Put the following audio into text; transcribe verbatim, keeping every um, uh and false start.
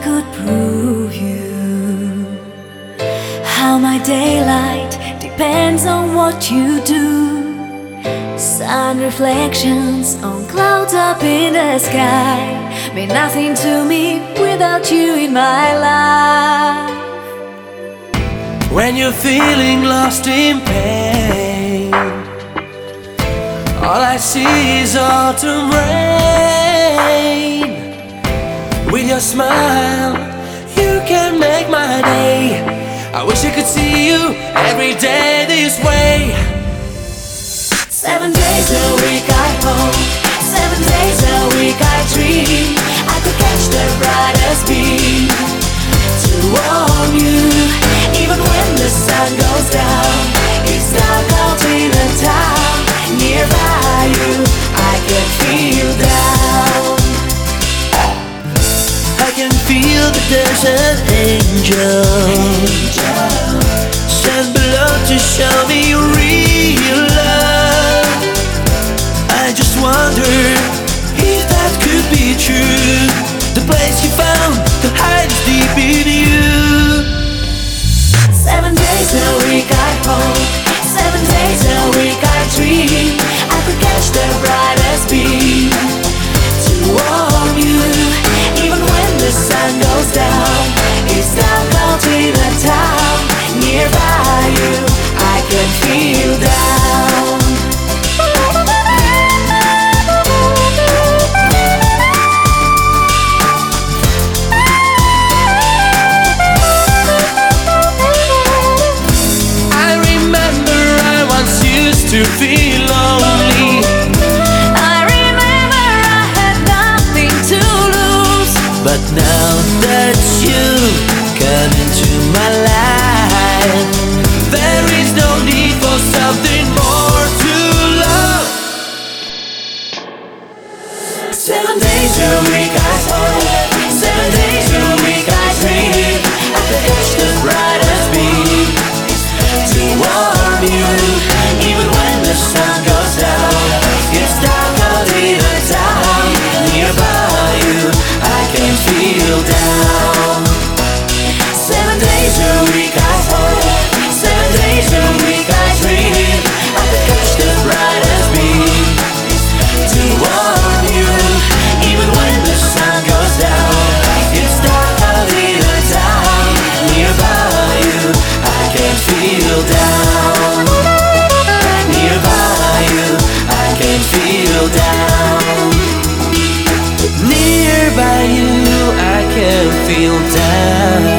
could prove you how my daylight depends on what you do. Sun reflections on clouds up in the sky mean nothing to me without you in my life. When you're feeling lost in pain, all I see is autumn rain. With your smile, you can make my day. I wish I could see you every day this way. Seven days a week I hope, seven days a week I dream I could catch the brightest beam to warm you. Even when the sun goes down, it's dark out in the town. Nearby you, I can feel down. I can feel that there's an angel sent below to show me real love. I just wonder if that could be true. The place you found, the hides deep in you. Seven days a week I hope, seven days a week I dream I could catch the brightest beam to warm you. Even when the sun goes down, it's dark out in the town. Nearby you, I can feel down. I remember I once used to feel lonely. I remember I had nothing to lose. But now that you come into my life, there is no need for something more to love. Seven days a week I hope, seven days a week I dream I could catch the brightest beam to warm you. Even when the sun goes down, it's dark out in the town. Nearby you, I can feel down. Seven days a week I hope, seven days a week I dream I could catch the brightest beam to warm you. Even when the sun goes down, it's dark out in the town. Nearby you, I can feel down. Nearby you, I can feel down. Nearby you, I can feel down.